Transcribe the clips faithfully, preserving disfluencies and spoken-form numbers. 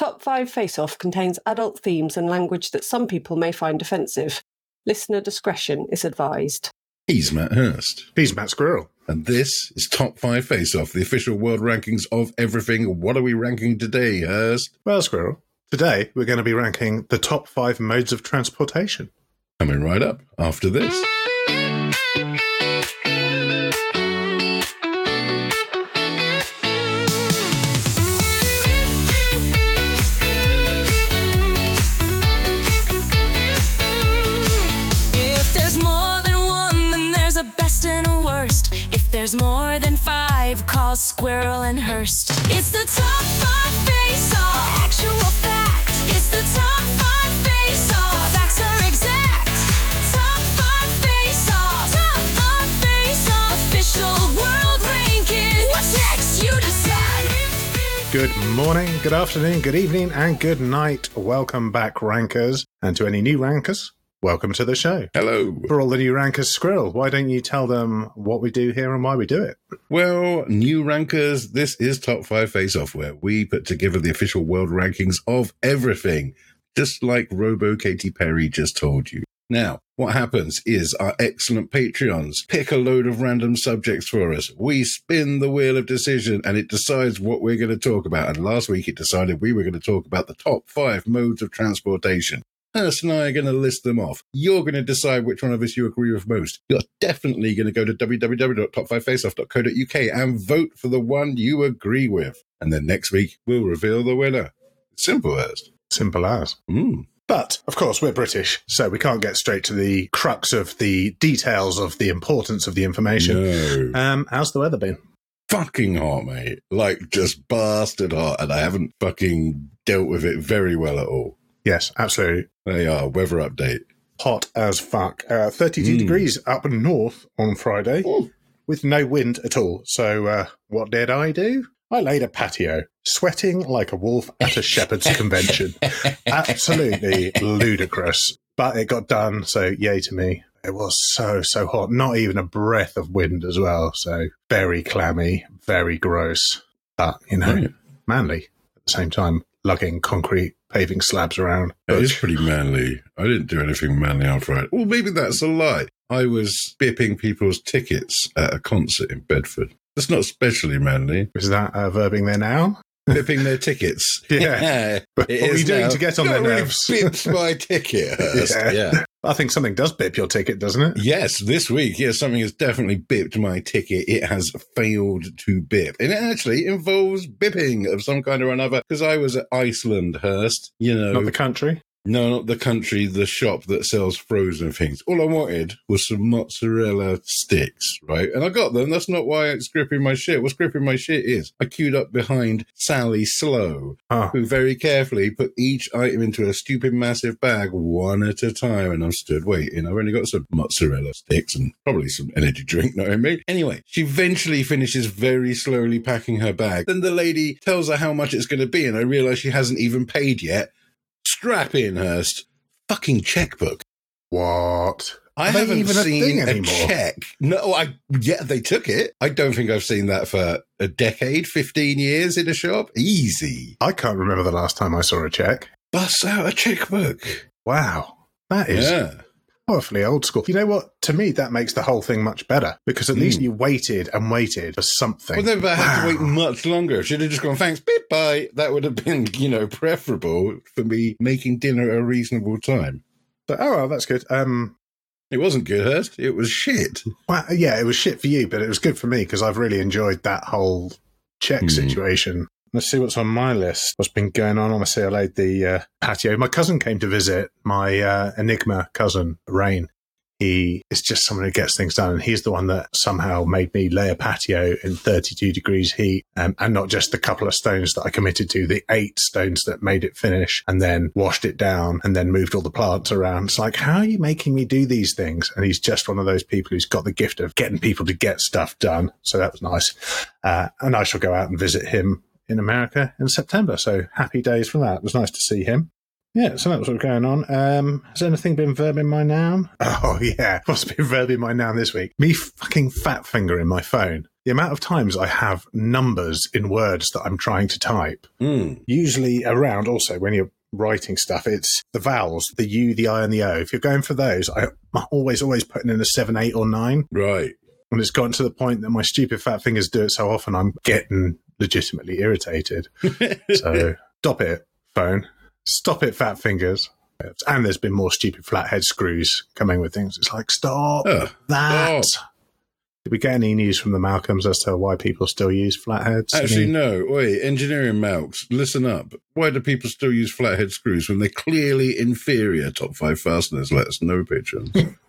Top five Face Off contains adult themes and language that some people may find offensive. Listener discretion is advised. He's Matt Hurst. He's Matt Squirrel. And this is Top five Face Off, the official world rankings of everything. What are we ranking today, Hurst? Well, Squirrel, today we're going to be ranking the top five modes of transportation. Coming right up after this. There's more than five, call Squirrel and Hurst. It's the top five face-off, actual fact. It's the top five face-off, facts are exact. Top five face-off, top five face-off, official world ranking. What's next? You decide. Good morning, good afternoon, good evening, and good night. Welcome back, rankers. And to any new rankers, welcome to the show. Hello. For all the new rankers, Squirrel, why don't you tell them what we do here and why we do it? Well, new rankers, this is Top five Face Off, where we put together the official world rankings of everything, just like Robo Katy Perry just told you. Now, what happens is our excellent Patreons pick a load of random subjects for us. We spin the wheel of decision and it decides what we're going to talk about. And last week it decided we were going to talk about the top five modes of transportation. Hurst and I are going to list them off. You're going to decide which one of us you agree with most. You're definitely going to go to w w w dot top five face off dot co dot u k and vote for the one you agree with. And then next week, we'll reveal the winner. Simple as. Simple as. Mm. But, of course, we're British, so we can't get straight to the crux of the details of the importance of the information. No. Um, how's the weather been? Fucking hot, mate. Like, just bastard hot. And I haven't fucking dealt with it very well at all. Yes, absolutely. They are. Weather update. Hot as fuck. Uh, thirty-two Mm. degrees up north on Friday Ooh. with no wind at all. So uh, what did I do? I laid a patio, sweating like a wolf at a shepherd's convention. Absolutely ludicrous. But it got done, so yay to me. It was so, so hot. Not even a breath of wind as well. So very clammy, very gross. But, you know, Right. manly at the same time, lugging concrete paving slabs around. It is pretty manly. I didn't do anything manly on Friday. Well, maybe that's a lie. I was bipping people's tickets at a concert in Bedford. That's not especially manly. Is that uh, verbing there now? Bipping their tickets. Yeah. But It what were is you doing now. to get on Not their really nerves? bipped my ticket. Hurst. Yeah. yeah. I think something does bip your ticket, doesn't it? Yes, this week, yes, something has definitely bipped my ticket. It has failed to bip. And it actually involves bipping of some kind or another, because I was at Iceland, Hurst, you know. Not the country. No, not the country, the shop that sells frozen things. All I wanted was some mozzarella sticks, right? And I got them. That's not why it's gripping my shit. What's gripping my shit is I queued up behind Sally Slow, Oh. who very carefully put each item into a stupid massive bag one at a time. And I'm stood waiting. I've only got some mozzarella sticks and probably some energy drink, know what I mean? Anyway, she eventually finishes very slowly packing her bag. Then the lady tells her how much it's going to be. And I realize she hasn't even paid yet. Strap in, Hurst. Fucking checkbook. What? I Are they haven't even a seen thing a anymore? check. No, I yeah, they took it. I don't think I've seen that for a decade, fifteen years in a shop. Easy. I can't remember the last time I saw a check. Bust out a checkbook. Wow. That is Yeah. powerfully old school. You know what? To me, that makes the whole thing much better because at Mm. least you waited and waited for something. Well, never had to Wow. wait much longer. Should have just gone, thanks, bit bye. That would have been, you know, preferable for me making dinner at a reasonable time. But, oh, well, that's good. Um, It wasn't good, Hurst. It was shit. well, yeah, it was shit for you, but it was good for me because I've really enjoyed that whole check Hmm. situation. Let's see what's on my list. What's been going on? Obviously, I laid the uh, patio. My cousin came to visit, my uh, Enigma cousin, Rain. He is just someone who gets things done. And he's the one that somehow made me lay a patio in thirty-two degrees heat um, and not just the couple of stones that I committed to, the eight stones that made it finish and then washed it down and then moved all the plants around. It's like, how are you making me do these things? And he's just one of those people who's got the gift of getting people to get stuff done. So that was nice. Uh, and I shall go out and visit him in America in September. So happy days for that. It was nice to see him. Yeah, so that's what's going on. Um, has anything been verbing my noun? Oh, yeah. What's been verbing my noun this week? Me fucking fat fingering my phone. The amount of times I have numbers in words that I'm trying to type. Mm. Usually around, also, when you're writing stuff, it's the vowels, the U, the I, and the O. If you're going for those, I'm always, always putting in a seven, eight, or nine. Right. And it's gotten to the point that my stupid fat fingers do it so often, I'm getting legitimately irritated. So stop it, phone. Stop it, fat fingers. And there's been more stupid flathead screws coming with things. It's like, stop Oh, that. stop. Did we get any news from the Malcolms as to why people still use flatheads? Actually, I mean, no. Wait, engineering Malks, listen up. Why do people still use flathead screws when they're clearly inferior top five fasteners? Let us know, patrons.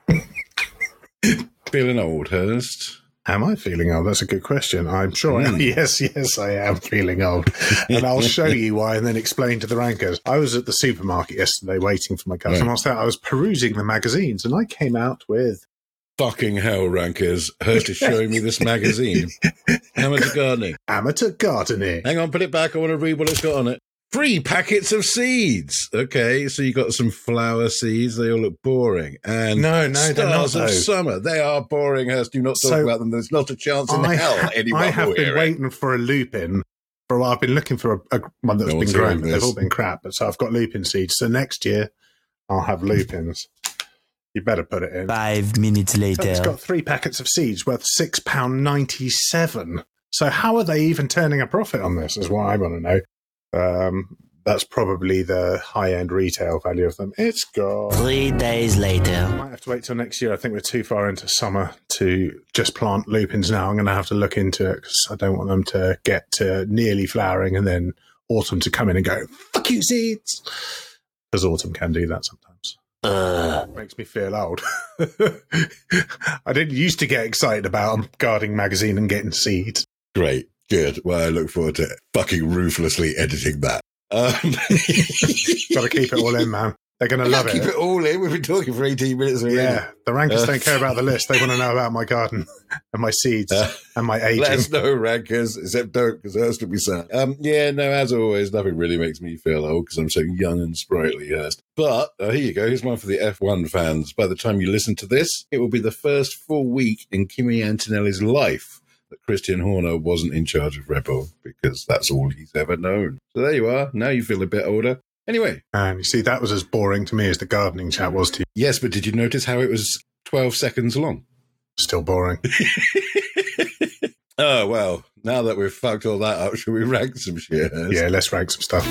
Feeling old, Hurst? Am I feeling old? That's a good question. I'm sure I am. Mm. Yes, yes, I am feeling old. And I'll show you why and then explain to the rankers. I was at the supermarket yesterday waiting for my cousin. Right. I was there, I was perusing the magazines and I came out with... Fucking hell, Rankers. Hurst is showing me this magazine. Amateur Gardening. Amateur Gardening. Hang on, put it back. I want to read what it's got on it. Three packets of seeds. Okay, so you got some flower seeds. They all look boring. And No, no, they're not, stars of though. summer. They are boring, Hurst. Do not talk So, about them. There's not a chance in I, hell ha- anyone I have will been hear it. waiting for a lupin. For a while. I've been looking for a, a one that's No been one's grown, hearing but they've this. all been crap. But so I've got lupin seeds. So next year I'll have lupins. You better put it in. Five minutes So it's later. got three packets of seeds worth six pounds ninety-seven. So how are they even turning a profit on this is what I want to know. Um, that's probably the high-end retail value of them. It's gone. Three days later. Might have to wait till next year. I think we're too far into summer to just plant lupins now. I'm going to have to look into it because I don't want them to get to nearly flowering and then autumn to come in and go, fuck you, seeds. Because autumn can do that sometimes. Uh, Makes me feel old. I didn't used to get excited about a gardening magazine and getting seeds. Great. Good. Well, I look forward to fucking ruthlessly editing that. Um, Got to keep it all in, man. They're going to love Keep it. it all in. We've been talking for eighteen minutes already. Yeah, the rankers Uh, don't care about the list. They want to know about my garden and my seeds Uh, and my Let aging. us know, Rankers, except don't, because Hurst will be sad. Um, yeah, no, as always, nothing really makes me feel old because I'm so young and sprightly, Hurst. But uh, here you go. Here's one for the F one fans. By the time you listen to this, it will be the first full week in Kimi Antonelli's life that Christian Horner wasn't in charge of Red Bull, because that's all he's ever known. So there you are. Now you feel a bit older. Anyway, And you see, that was as boring to me as the gardening chat was to you. yes, but did you notice how it was twelve seconds long? Still boring. Oh, well, now that we've fucked all that up, should we rank some shit? Hurst? Yeah, let's rank some stuff.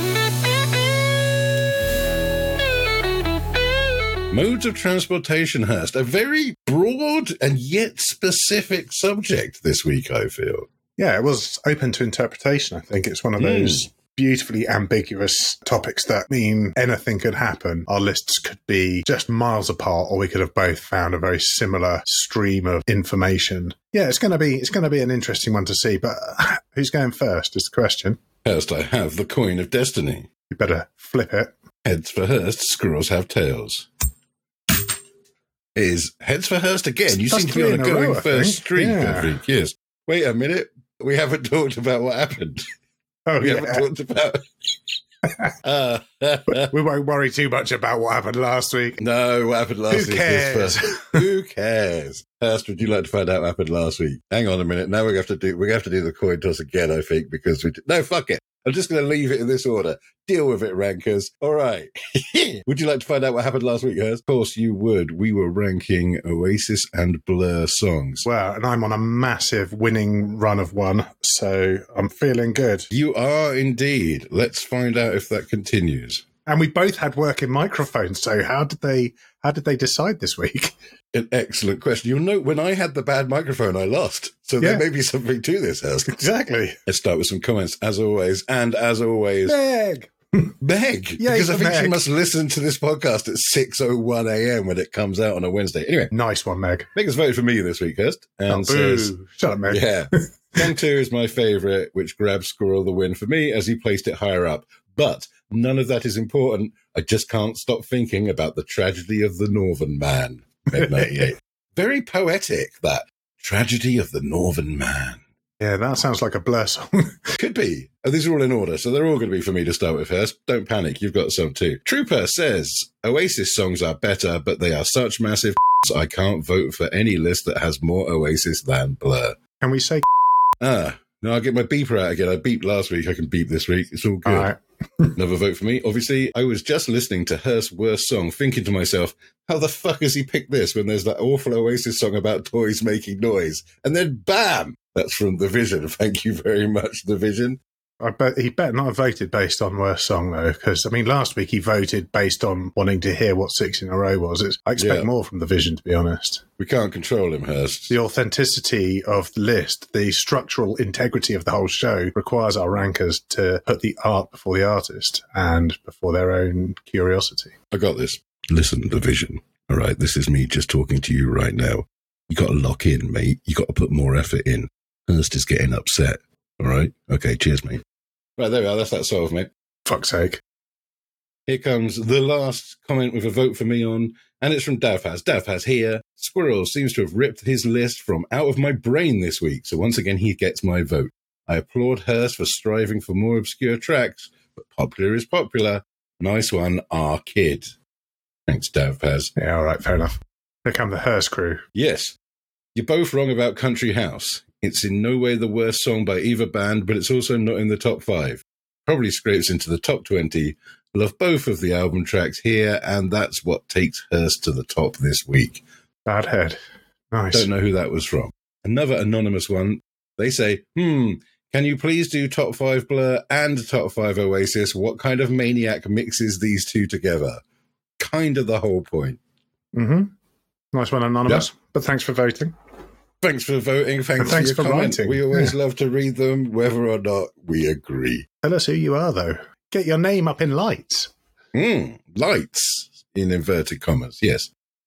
Modes of transportation, Hurst. A very broad and yet specific subject this week, I feel. Yeah, it was open to interpretation. I think it's one of those beautifully ambiguous topics that mean anything could happen. Our lists could be just miles apart, or we could have both found a very similar stream of information. Yeah, it's going to be it's going to be an interesting one to see. But who's going first is the question. Hurst, I have the coin of destiny. You better flip it. Heads for Hurst, squirrels have tails. It is heads for Hurst again. You That's seem to be three on a in a going row, I first think. streak, Yeah. I think. Yes. Wait a minute. We haven't talked about what happened. Oh, We yeah. haven't talked about... uh, We won't worry too much about what happened last week. no, what happened last Who week? is cares? first. Who cares? Hurst, would you like to find out what happened last week? Hang on a minute. Now we have to do we have to do the coin toss again, I think, because we did, no, fuck it. I'm just going to leave it in this order. Deal with it, rankers. All right. Would you like to find out what happened last week, Hurst? Of course you would. We were ranking Oasis and Blur songs. Well, and I'm on a massive winning run of one, so I'm feeling good. You are indeed. Let's find out if that continues. And we both had working microphones, so how did they how did they decide this week? An excellent question. You'll note when I had the bad microphone, I lost. So Yeah. there may be something to this, Hurst. Exactly. Let's start with some comments, as always. And as always, Meg. Meg. Yay because I for think she Meg. must listen to this podcast at six oh one a.m. when it comes out on a Wednesday. Anyway, Nice one, Meg. Meg has voted for me this week, Hurst. And Oh, says, boo. Shut up, Meg. yeah, Song two is my favourite, which grabs Squirrel the win for me as he placed it higher up. But none of that is important. I just can't stop thinking about the tragedy of the Northern Man. Meg ninety-eight. Very poetic, that tragedy of the Northern Man. Yeah, that sounds like a Blur song. Could be. Oh, these are all in order, so they're all going to be for me to start with first. Don't panic, you've got some too. Trooper says, Oasis songs are better, but they are such massive I can't vote for any list that has more Oasis than Blur. Can we say Ah, no, I'll get my beeper out again. I beeped last week, I can beep this week. It's all good. All right. Another vote for me. Obviously, I was just listening to Hearst's worst song, thinking to myself, how the fuck has he picked this when there's that awful Oasis song about toys making noise? And then bam! That's from The Vision. Thank you very much, The Vision. I bet he better not have voted based on worst song though, because I mean, last week he voted based on wanting to hear what Six in a Row was. It's, I expect Yeah. more from The Vision, to be honest. We can't control him, Hearst. The authenticity of the list, the structural integrity of the whole show requires our rankers to put the art before the artist and before their own curiosity. I got this. Listen, The Vision. All right, this is me just talking to you right now. You got to lock in, mate. You got to put more effort in. Hearst is getting upset. All right? Okay, cheers, mate. Right, there we are. That's that solved, mate. Fuck's sake. Here comes the last comment with a vote for me on, and it's from Davhaz. Davhaz here. Squirrel seems to have ripped his list from out of my brain this week, so once again he gets my vote. I applaud Hearst for striving for more obscure tracks, but popular is popular. Nice one, our kid. Thanks, Davhaz. Yeah, all right, fair enough. Here come the Hearst crew. Yes, you're both wrong about Country House. It's in no way the worst song by either band, but it's also not in the top five. Probably scrapes into the top twenty. Love both of the album tracks here, and that's what takes Hearst to the top this week. Bad head. Nice. Don't know who that was from. Another anonymous one. They say, hmm, can you please do top five Blur and top five Oasis? What kind of maniac mixes these two together? Kind of the whole point. Mm-hmm. Nice one, Anonymous. Yeah. But thanks for voting. Thanks for voting. Thanks, And thanks for for your comment. writing. We always Yeah. love to read them, whether or not we agree. Tell us who you are, though. Get your name up in lights. Hmm, lights, in inverted commas, yes.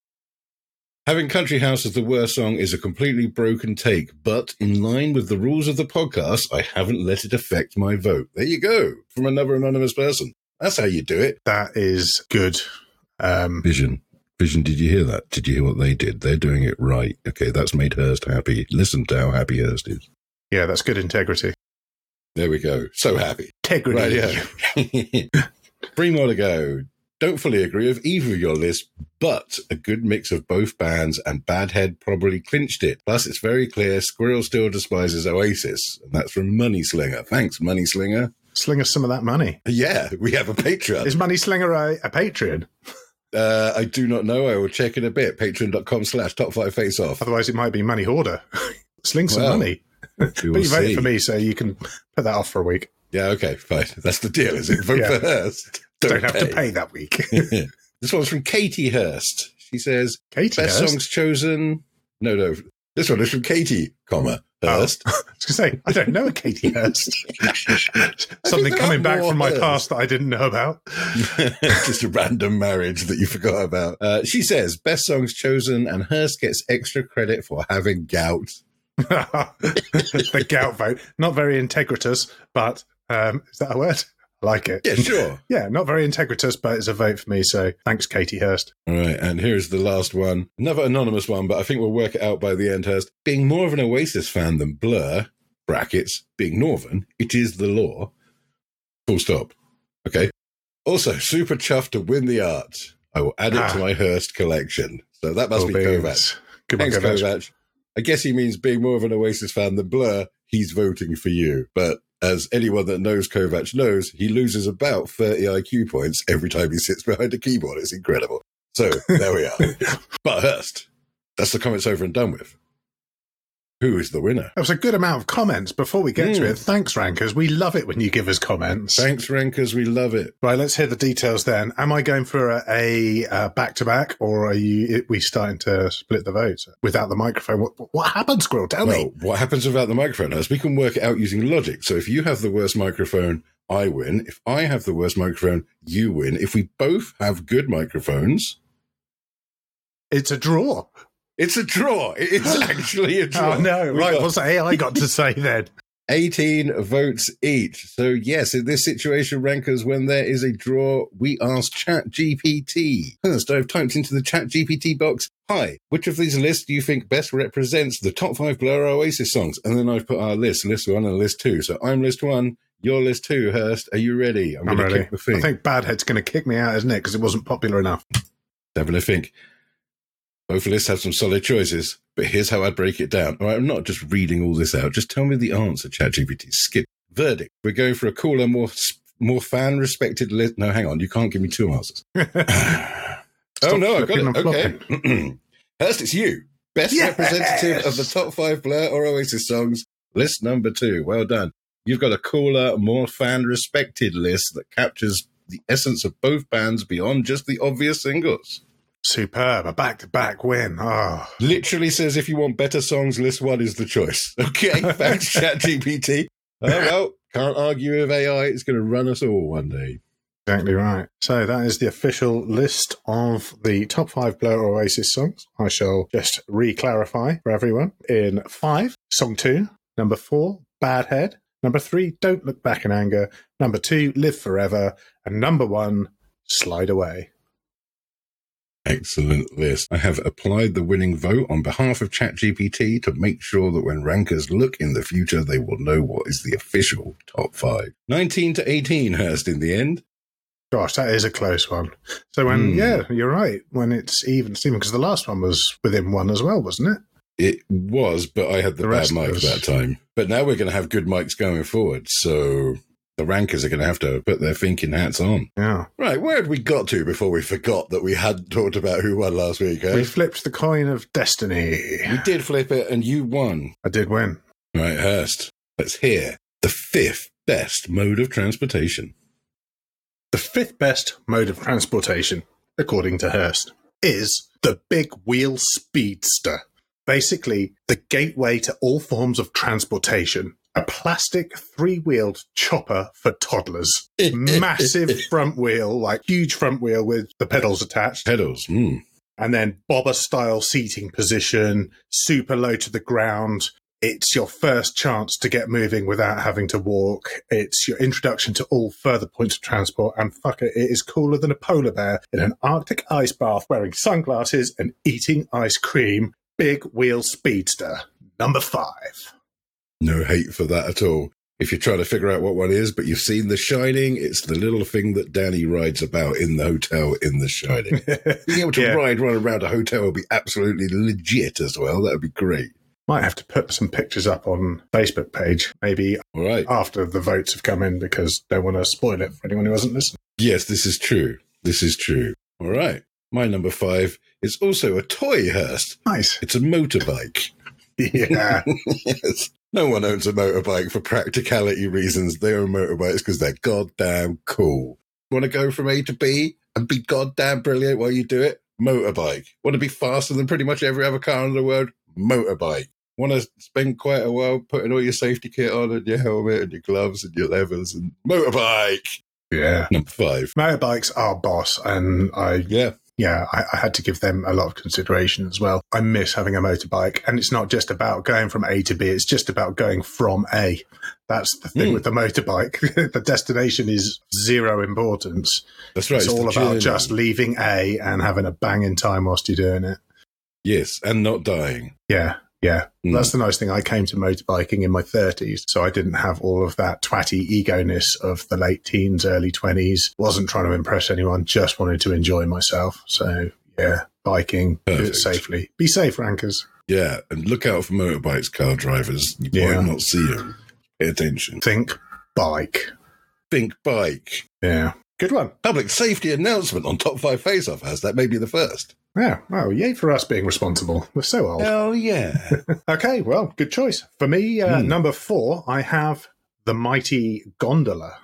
Having Country House as the worst song is a completely broken take, but in line with the rules of the podcast, I haven't let it affect my vote. There you go, from another anonymous person. That's how you do it. That is good. Um, Vision. Vision, did you hear that? Did you hear what they did? They're doing it right. Okay, that's made Hearst happy. Listen to how happy Hearst is. yeah, that's good integrity. There we go. So happy. Integrity. Right, yeah. Three more to go. Don't fully agree with either of your lists, but a good mix of both bands, and Badhead probably clinched it. Plus, it's very clear Squirrel still despises Oasis, and that's from Money Slinger. Thanks, Money Slinger. Sling us some of that money. Yeah, we have a Patreon. Is Money Slinger a, a Patreon? Uh, I do not know. I will check in a bit. Patreon.com slash top five face off. Otherwise, it might be Money Hoarder. Sling some Well, money. We But will you voted see. for me, so you can put that off for a week. Yeah, okay, fine. That's the deal, is it? Vote Yeah. for Hearst. Don't, have to pay that week. This one's from Katie Hurst. She says, Katie best Hurst? songs chosen. No, no. This one is from Katie, comma, Oh. Hurst. I was going to say, I don't know a Katie Hurst. Something there coming are back more from my Hurst. past that I didn't know about. Just a random marriage that you forgot about. Uh, she says, best songs chosen, and Hurst gets extra credit for having gout. The gout vote. Not very integritous, but um, is that a word? I like it. Yeah, sure. Yeah, not very integritous, but it's a vote for me. So thanks, Katie Hurst. All right, and here's the last one. Another anonymous one, but I think we'll work it out by the end, Hurst. Being more of an Oasis fan than Blur, brackets, being Northern, it is the law. Full stop. Okay. Also, super chuffed to win the art. I will add it Ah. to my Hearst collection. So that must Cool be beans. Kovac. Good one, Thanks, Kovac. Kovac. I guess he means being more of an Oasis fan than Blur, he's voting for you. But as anyone that knows Kovac knows, he loses about thirty I Q points every time he sits behind a keyboard. It's incredible. So there we are. But Hearst, that's the comments over and done with. Who is the winner? That was a good amount of comments. Before we get to Mm. it, thanks, Rankers. We love it when you give us comments. Thanks, Rankers. We love it. Right, let's hear the details then. Am I going for a, a, uh back-to-back, or are you? Are we starting to split the votes without the microphone? What, what happened, Squirrel? Tell Well, me. what happens without the microphone? As we can work it out using logic. So if you have the worst microphone, I win. If I have the worst microphone, you win. If we both have good microphones, It's a draw. it's a draw. It is actually a draw. Oh, no. We Right, got- what's A I got to say then? eighteen votes each. So yes, in this situation, rankers, when there is a draw, we ask ChatGPT. First, I've typed into the ChatGPT box, hi, which of these lists do you think best represents the top five Blur Oasis songs? And then I've put our list, list one and list two. So I'm list one, you're list two, Hurst. Are you ready? I'm, I'm going to ready. kick the thing. I think Badhead's going to kick me out, isn't it? Because it wasn't popular enough. Having a think. Both lists have some solid choices, but here's how I'd break it down. All right, I'm not just reading all this out. Just tell me the answer, ChatGPT. Skip. Verdict. We're going for a cooler, more more fan-respected list. No, hang on. You can't give me two answers. Oh, no, I've got it. Okay. Hurst, it's you. Best Yes! representative of the top five Blur or Oasis songs. List number two. Well done. You've got a cooler, more fan-respected list that captures the essence of both bands beyond just the obvious singles. Superb. A back-to-back win. Oh. Literally says if you want better songs, list one is the choice. Okay, thanks, ChatGPT. Oh, well, can't argue with A I. It's going to run us all one day. Exactly right. So that is the official list of the top five Blur Oasis songs. I shall just re-clarify for everyone. In five, Song two. Number four, Bad Head. Number three, Don't Look Back in Anger. Number two, Live Forever. And number one, Slide Away. Excellent list. I have applied the winning vote on behalf of ChatGPT to make sure that when rankers look in the future, they will know what is the official top five. nineteen to eighteen, Hurst, in the end. Gosh, that is a close one. So when, Hmm. yeah, you're right. When it's even, Stephen, because the last one was within one as well, wasn't it? It was, but I had the, The bad rest mic was- that time. But now we're going to have good mics going forward, so the rankers are going to have to put their thinking hats on. Yeah. Right, where had we got to before we forgot that we hadn't talked about who won last week, eh? We flipped the coin of destiny. You did flip it, and you won. I did win. Right, Hurst, let's hear the fifth best mode of transportation. The fifth best mode of transportation, according to Hearst, is the Big Wheel Speedster. Basically, the gateway to all forms of transportation. A plastic three-wheeled chopper for toddlers. Massive front wheel, like huge front wheel with the pedals attached. Pedals, mm. And then bobber-style seating position, super low to the ground. It's your first chance to get moving without having to walk. It's your introduction to all further points of transport. And fuck it, it is cooler than a polar bear in an Arctic ice bath wearing sunglasses and eating ice cream. Big Wheel Speedster, number five. No hate for that at all. If you're trying to figure out what one is, but you've seen The Shining, it's the little thing that Danny rides about in the hotel in The Shining. Being able to Yeah. ride one around a hotel would be absolutely legit as well. That would be great. Might have to put some pictures up on Facebook page, maybe All right. after the votes have come in, because don't want to spoil it for anyone who hasn't listened. Yes, this is true. This is true. All right. My number five is also a toy, Hurst. Nice. It's a motorbike. Yeah. Yes. No one owns a motorbike for practicality reasons. They own motorbikes because they're goddamn cool. Want to go from A to B and be goddamn brilliant while you do it? Motorbike. Want to be faster than pretty much every other car in the world? Motorbike. Want to spend quite a while putting all your safety kit on and your helmet and your gloves and your levers and motorbike. Yeah. Number five. Motorbikes are boss, and I, Yeah. yeah, I, I had to give them a lot of consideration as well. I miss having a motorbike, and it's not just about going from A to B, it's just about going from A. That's the thing Mm. with the motorbike. The destination is zero importance. That's right. It's all the about journey. just leaving A and having a banging time whilst you're doing it. Yes, and not dying. Yeah, yeah. Mm. That's the nice thing. I came to motorbiking in my thirties, so I didn't have all of that twatty ego-ness of the late teens, early twenties. Wasn't trying to impress anyone, just wanted to enjoy myself. So, yeah, biking, do it Perfect. safely. Be safe, rankers. Yeah, and look out for motorbikes, car drivers. You Yeah. might not see them. Pay attention. Think bike. Think bike. Yeah. Good one. Public safety announcement on Top five Face-Off has that may be the first. Yeah. Wow. Yay for us being responsible. We're so old. Hell yeah. Okay. Well, good choice. For me, uh, Hmm. number four, I have the mighty gondola.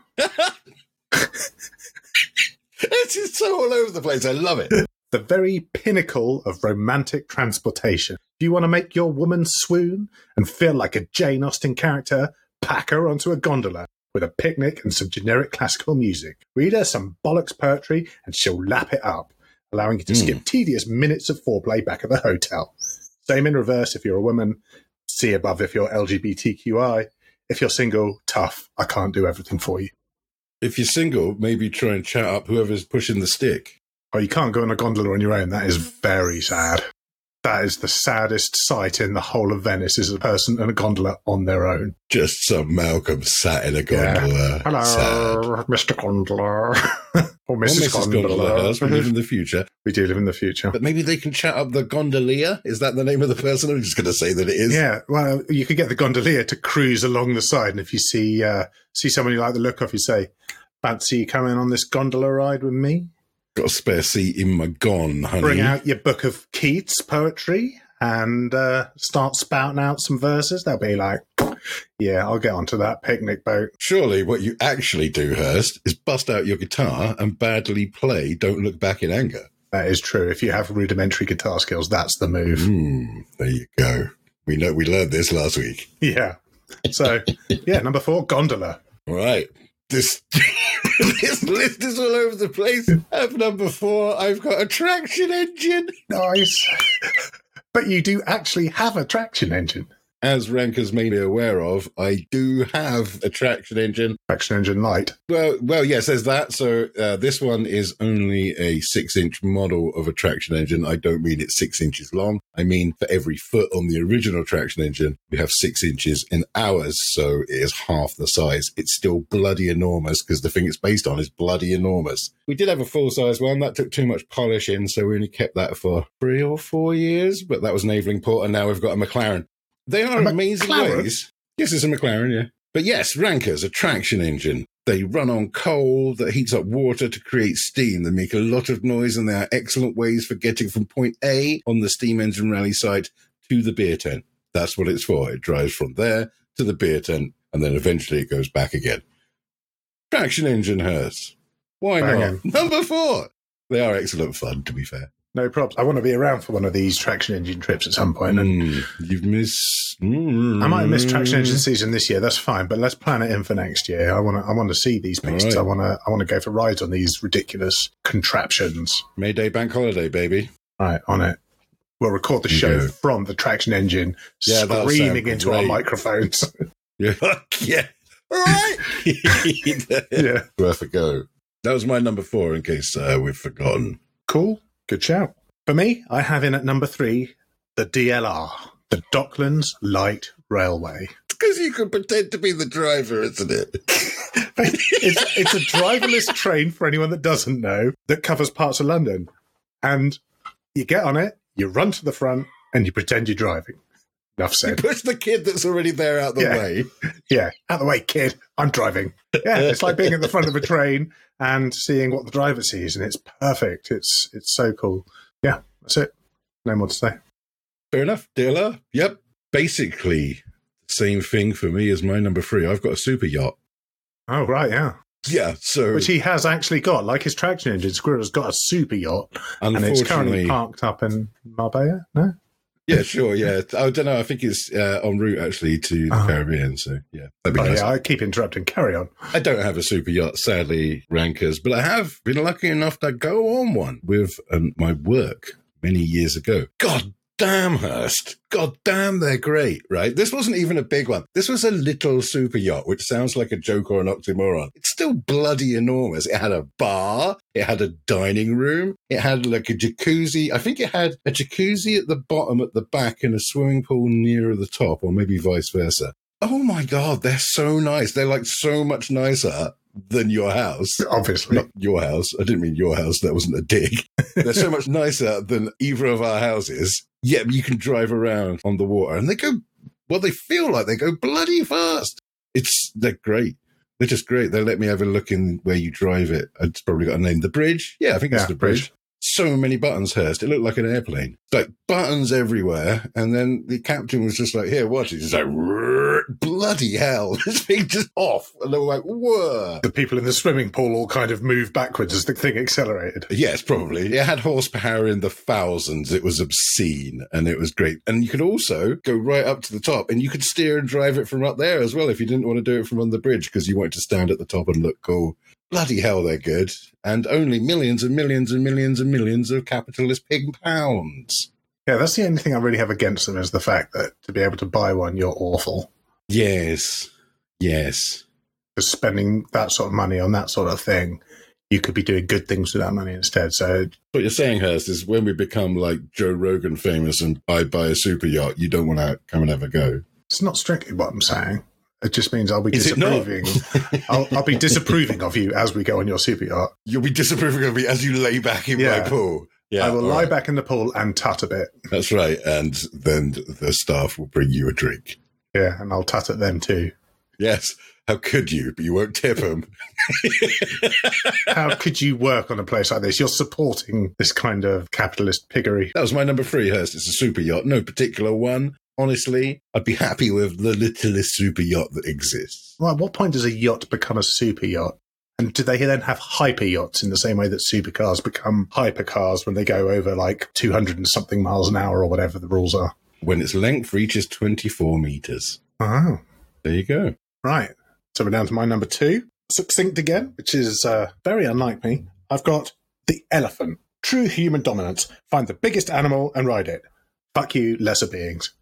This is so all over the place. I love it. The very pinnacle of romantic transportation. If you want to make your woman swoon and feel like a Jane Austen character, pack her onto a gondola with a picnic and some generic classical music. Read her some bollocks poetry and she'll lap it up, allowing you to Mm. skip tedious minutes of foreplay back at the hotel. Same in reverse if you're a woman. See above if you're L G B T Q I. If you're single, tough. I can't do everything for you. If you're single, maybe try and chat up whoever's pushing the stick. Oh, you can't go on a gondola on your own. That is very sad. That is the saddest sight in the whole of Venice, is a person in a gondola on their own. Just some Malcolm sat in a gondola. Yeah. Hello, Sad. Mister Gondola. Or Or Missus Missus Gondola. Gondola has. We live in the future. We do live in the future. But maybe they can chat up the gondolier. Is that the name of the person? I'm just going to say that it is. Yeah, well, you could get the gondolier to cruise along the side, and if you see uh, see someone you like the look of, you say, fancy coming on this gondola ride with me? Got a spare seat in my gon, honey. Bring out your book of Keats poetry and uh, start spouting out some verses. They'll be like, yeah, I'll get onto that picnic boat. Surely what you actually do, Hurst, is bust out your guitar and badly play Don't Look Back in Anger. That is true. If you have rudimentary guitar skills, that's the move. Mm, there you go. We know we learned this last week. Yeah. So, yeah, number four, gondola. All right. This, this list is all over the place. At number four, I've got a traction engine. Nice. But you do actually have a traction engine. As Rankers may be aware of, I do have a traction engine. Traction engine light. Well, well, yes, there's that. So uh, this one is only a six-inch model of a traction engine. I don't mean it's six inches long. I mean for every foot on the original traction engine, we have six inches in ours. So it is half the size. It's still bloody enormous because the thing it's based on is bloody enormous. We did have a full-size one. That took too much polishing, so we only kept that for three or four years. But that was an Evelyn-Port, and now we've got a McLaren. They are A amazing McLaren? ways. Yes, it's a McLaren, yeah. But yes, Rankers, a traction engine. They run on coal that heats up water to create steam. They make a lot of noise, and they are excellent ways for getting from point A on the steam engine rally site to the beer tent. That's what it's for. It drives from there to the beer tent, and then eventually it goes back again. Traction engine Hearst. Why Bang not? on. Number four. They are excellent fun, to be fair. No props. I want to be around for one of these traction engine trips at some point. And Mm, you've missed... Mm, I might have missed traction engine season this year. That's fine, but let's plan it in for next year. I want to. I want to see these beasts. All I right. want to. I want to go for rides on these ridiculous contraptions. Mayday Bank Holiday, baby. Right, on it. We'll record the You show go. from the traction engine, Yeah, that'll screaming sound into our great. microphones. Yeah. yeah. All right. Yeah, Worth a go. That was my number four, in case uh, we've forgotten. cool. Good shout. For me, I have in at number three the D L R, the Docklands Light Railway. Because you can pretend to be the driver, isn't it? it's, it's a driverless train, for anyone that doesn't know, that covers parts of London. And you get on it, you run to the front, and you pretend you're driving. Enough You said. push the kid that's already there out the Yeah. way. Yeah, out the way, kid. I'm driving. Yeah, it's like being at the front of a train and seeing what the driver sees, and it's perfect. It's it's so cool. Yeah, that's it. No more to say. Fair enough. D L R. Yep. Basically, same thing for me as my number three. I've got a super yacht. Oh, right, yeah. Yeah, so Which he has actually got. Like his traction engine, Squirrel's got a super yacht, and it's currently unfortunately... parked up in Marbella, no? Yeah, sure, yeah. I don't know. I think it's uh, en route, actually, to the Oh. Caribbean, so yeah. That'd be Oh, nice. yeah, I keep interrupting. Carry on. I don't have a super yacht, sadly, Rankers, but I have been lucky enough to go on one with um, my work many years ago. God damn, Hurst. God damn, they're great, right? This wasn't even a big one. This was a little super yacht, which sounds like a joke or an oxymoron. It's still bloody enormous. It had a bar. It had a dining room. It had like a jacuzzi. I think it had a jacuzzi at the bottom at the back and a swimming pool nearer the top, or maybe vice versa. Oh my God, they're so nice. They're like so much nicer than your house. Obviously. Not your house. I didn't mean your house. That wasn't a dig. They're so much nicer than either of our houses. Yeah, you can drive around on the water and they go, well, they feel like they go bloody fast. It's, they're great. They're just great. They let me have a look in where you drive it. It's probably got a name. The bridge? Yeah, I think it's Yeah, the bridge. bridge. So many buttons, Hurst. It looked like an airplane. Like buttons everywhere. And then the captain was just like, here, watch it. He's like, "Rrrr." Bloody hell. This thing just off. And they were like, whoa. The people in the swimming pool all kind of moved backwards as the thing accelerated. Yes, probably. It had horsepower in the thousands. It was obscene and it was great. And you could also go right up to the top and you could steer and drive it from up there as well if you didn't want to do it from on the bridge because you wanted to stand at the top and look cool. Bloody hell, they're good. And only millions and millions and millions and millions of capitalist pig pounds. Yeah, that's the only thing I really have against them is the fact that to be able to buy one, you're awful. Yes. Yes. Because spending that sort of money on that sort of thing, you could be doing good things with that money instead. So What you're saying, Hurst, is when we become like Joe Rogan famous and I buy a super yacht, you don't want to come and have a go. it's not strictly what I'm saying. It just means I'll be Is it not? disapproving. I'll, I'll be disapproving of you as we go on your super yacht. You'll be disapproving of me as you lay back in Yeah. my pool. Yeah, I will all lie right. back in the pool and tut a bit. That's right. And then the staff will bring you a drink. Yeah, and I'll tut at them too. Yes. How could you? But you won't tip them. How could you work on a place like this? You're supporting this kind of capitalist piggery. That was my number three, Hurst. It's a super yacht. No particular one. Honestly, I'd be happy with the littlest super yacht that exists. Well, at what point does a yacht become a super yacht? And do they then have hyper yachts in the same way that supercars become hypercars when they go over like two hundred and something miles an hour or whatever the rules are? When its length reaches twenty-four meters. Oh, There you go. right. So we're down to my number two. Succinct again, which is uh, very unlike me. I've got the elephant. True human dominance. Find the biggest animal and ride it. Fuck you, lesser beings.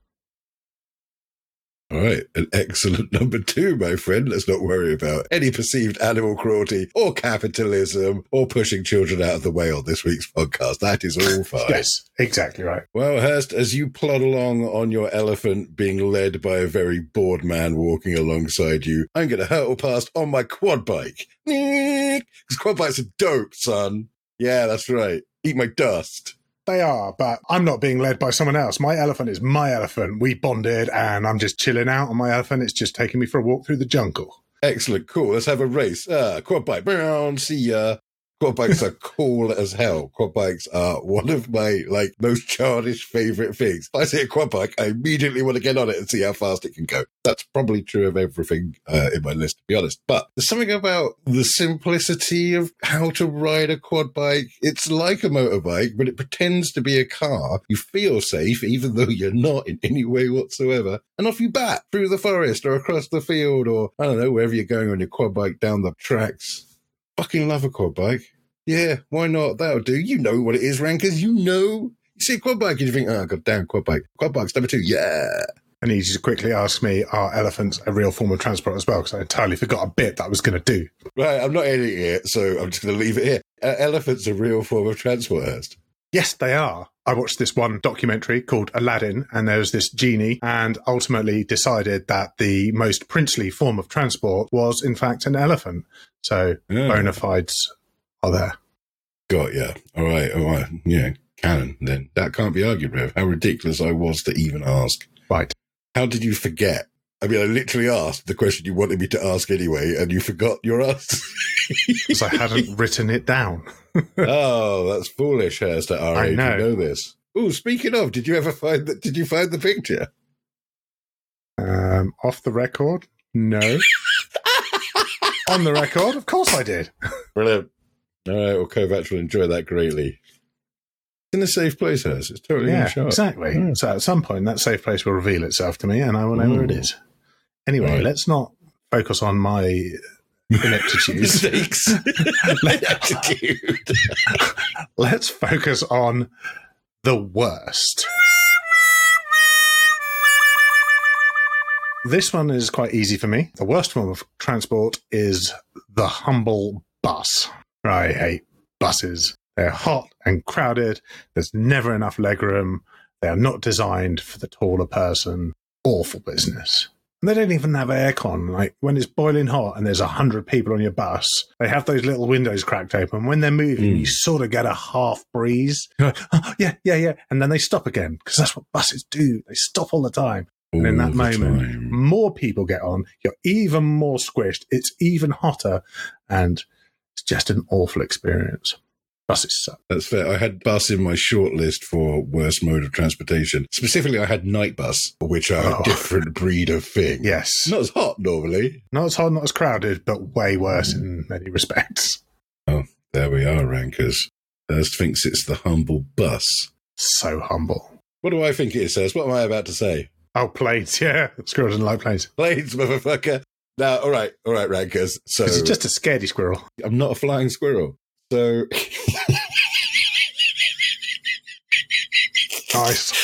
All right, an excellent number two, my friend. Let's not worry about any perceived animal cruelty or capitalism or pushing children out of the way on this week's podcast. That is all fine. Yes, exactly right. Well, Hurst, as you plod along on your elephant being led by a very bored man walking alongside you, I'm going to hurtle past on my quad bike. Because quad bikes are dope, son. Yeah, that's right. Eat my dust. They are, but I'm not being led by someone else. My elephant is my elephant. We bonded and I'm just chilling out on my elephant. It's just taking me for a walk through the jungle. Excellent. Cool. Let's have a race. Ah, quad bike. Brown. See ya. Quad bikes are cool as hell. Quad bikes are one of my, like, most childish favorite things. If I see a quad bike, I immediately want to get on it and see how fast it can go. That's probably true of everything uh, in my list, to be honest. But there's something about the simplicity of how to ride a quad bike. It's like a motorbike, but it pretends to be a car. You feel safe, even though you're not in any way whatsoever. And off you bat through the forest or across the field or, I don't know, wherever you're going on your quad bike down the tracks. Fucking love a quad bike. Yeah, why not? That'll do. You know what it is, Rankers. You know. You see a quad bike and you think, oh, goddamn, quad bike. Quad bike's number two. Yeah. I need you to quickly ask me, are elephants a real form of transport as well? Because I entirely forgot a bit that I was going to do. Right, I'm not editing it, so I'm just going to leave it here. Uh, elephants are a real form of transport, Hurst. Yes, they are. I watched this one documentary called Aladdin, and there was this genie, and ultimately decided that the most princely form of transport was, in fact, an elephant. So, Yeah. bona fides are there. Got ya. All right, all right. Yeah, canon then. That can't be argued with. How ridiculous I was to even ask. Right. How did you forget? I mean, I literally asked the question you wanted me to ask anyway, and you forgot your answer. Because I hadn't written it down. Oh, that's foolish, Hurst, at our I age. know. You know this. Oh, speaking of, did you ever find that? Did you find the picture? Um, off the record? No. On the record? Of course I did. Brilliant. All right, well, Kovacs will enjoy that greatly. It's in a safe place, Hurst. It's totally in Yeah, a shot. exactly. Yeah. So at some point, that safe place will reveal itself to me, and I will know where it Ooh. is. Anyway, Right. let's not focus on my ineptitude. Mistakes. Ineptitude. Let's focus on the worst. This one is quite easy for me. The worst form of transport is the humble bus. I hate buses. They're hot and crowded. There's never enough legroom. They are not designed for the taller person. Awful business. And they don't even have aircon. Like when it's boiling hot and there's a hundred people on your bus, they have those little windows cracked open. When they're moving, Mm. you sort of get a half breeze. You're like, oh, yeah, yeah, yeah. And then they stop again because that's what buses do. They stop all the time. And in All that the moment, time. more people get on. You're even more squished. It's even hotter. And it's just an awful experience. Buses suck. That's fair. I had bus in my short list for worst mode of transportation. Specifically, I had night bus, which are Oh. a different breed of thing. Yes. Not as hot normally. Not as hot, not as crowded, but way worse in many respects. There we are, Rankers. Hurst thinks it's the humble bus. So humble. What do I think it is, Hurst? What am I about to say? Oh, planes, yeah. Squirrels and like planes. Planes, motherfucker. Now, all right, all right, Rankers. So Because it's just a scaredy squirrel. I'm not a flying squirrel. So Nice.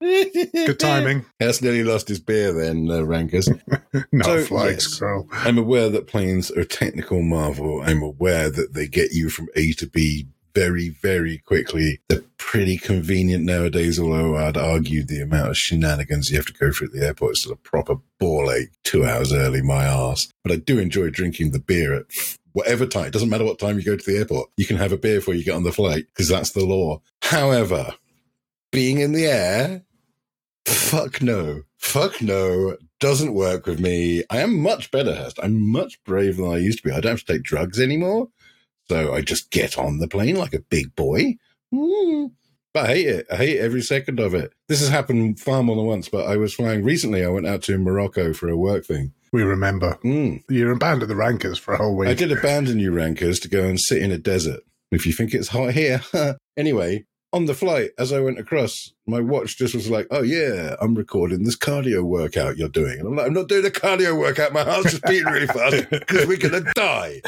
Good timing. Hurst nearly lost his beer then, uh, Rankers. Not So, a flying yes. scroll. I'm aware that planes are a technical marvel. I'm aware that they get you from A to B very, very quickly. They're pretty convenient nowadays, although I'd argue the amount of shenanigans you have to go through at the airport is still a proper ball ache two hours early, my arse. But I do enjoy drinking the beer at whatever time. It doesn't matter what time you go to the airport. You can have a beer before you get on the flight because that's the law. However, being in the air, fuck no. Fuck no. Doesn't work with me. I am much better, Hurst. I'm much braver than I used to be. I don't have to take drugs anymore. So I just get on the plane like a big boy. Mm. But I hate it. I hate every second of it. This has happened far more than once, but I was flying recently. I went out to Morocco for a work thing. We remember. Mm. You abandoned the Rankers for a whole week. I did abandon you, Rankers, to go and sit in a desert. If you think it's hot here. Anyway, on the flight, as I went across, my watch just was like, oh, yeah, I'm recording this cardio workout you're doing. And I'm like, I'm not doing a cardio workout. My heart's just beating really fast because we're going to die.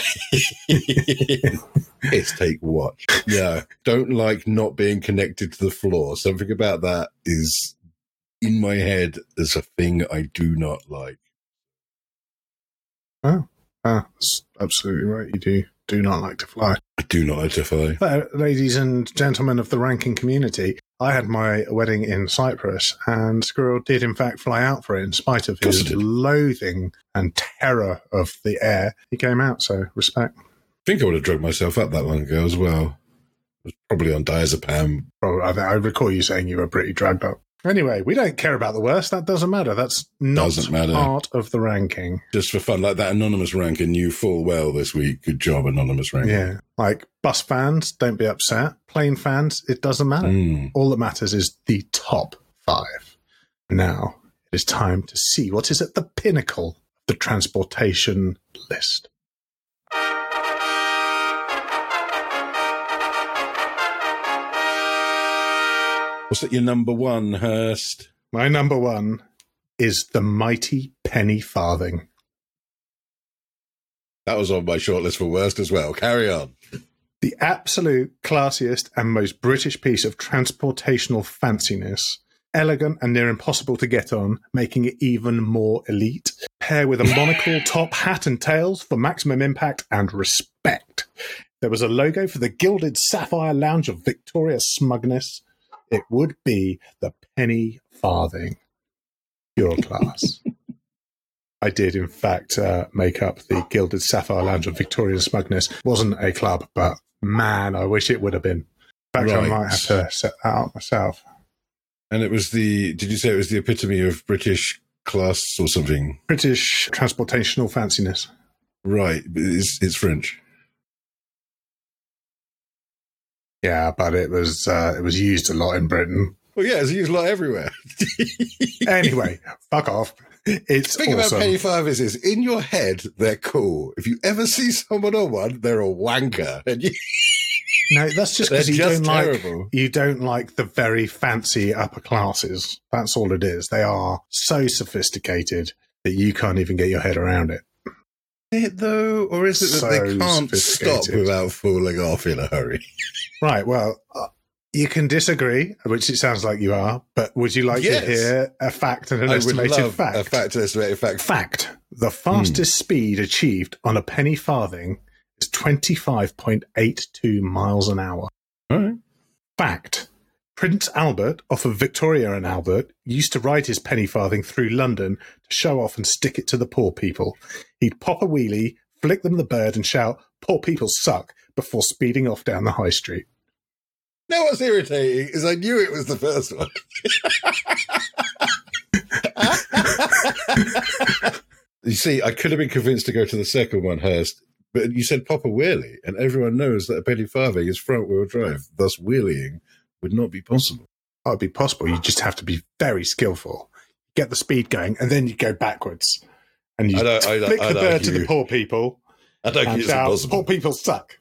It's take watch. Yeah, don't like not being connected to the floor. Something about that is in my head as a thing I do not like. Oh, ah, that's absolutely right. You do do not like to fly. I do not like to fly. So, ladies and gentlemen of the ranking community, I had my wedding in Cyprus, and Squirrel did in fact fly out for it in spite of Course his he did. loathing and terror of the air. He came out, so respect. I think I would have drugged myself up that long ago as well. I was probably on diazepam. Probably, I, I recall you saying you were pretty dragged up. Anyway, we don't care about the worst. That doesn't matter. That's not Doesn't matter. part of the ranking. Just for fun, like that anonymous ranking knew full well this week. Good job, anonymous ranking. Yeah. Like bus fans, don't be upset. Plane fans, it doesn't matter. Mm. All that matters is the top five. Now, it is time to see what is at the pinnacle of the transportation list. What's at your number one, Hurst? My number one is the mighty penny farthing. That was on my shortlist for worst as well. Carry on. The absolute classiest and most British piece of transportational fanciness. Elegant and near impossible to get on, making it even more elite. Pair with a monocle, top hat and tails for maximum impact and respect. There was a logo for the gilded sapphire lounge of Victoria's smugness. It would be the penny farthing. Pure class. I did, in fact, uh, make up the Gilded Sapphire Lounge of Victoria's Smugness. Wasn't a club, but man, I wish it would have been. In fact, Right. I might have to set that up myself. And it was the, did you say it was the epitome of British class or something? British transportational fanciness. Right. It's, it's French. Yeah, but it was uh, it was used a lot in Britain. Well, yeah, it's used a lot everywhere. Anyway, fuck off. It's Think awesome. about penny farthings is in your head, they're cool. If you ever see someone on one, they're a wanker. And you, No, that's just they're because you just don't terrible. like you don't like the very fancy upper classes. That's all it is. They are so sophisticated that you can't even get your head around it. It though, or is it that So they can't stop sophisticated. without falling off in a hurry? Right. Well, uh, you can disagree, which it sounds like you are. But would you like Yes. to hear a fact and an I would estimated love fact? a fact, an estimated fact. Fact: the fastest speed achieved on a penny farthing is twenty-five point eight two miles an hour. All right. Fact: Prince Albert, off of Victoria and Albert, used to ride his penny farthing through London to show off and stick it to the poor people. He'd pop a wheelie, flick them the bird, and shout, "Poor people suck," before speeding off down the high street. Now what's irritating is I knew it was the first one. You see, I could have been convinced to go to the second one, Hurst, but you said pop a wheelie, and everyone knows that a penny farthing is front-wheel drive, thus wheeling would not be possible. That would be possible. You just have to be very skillful. Get the speed going, and then you go backwards. And you I don't- I don't- flick I'd the bird to argue- the poor people I don't and think it's shout, impossible. "Poor people suck."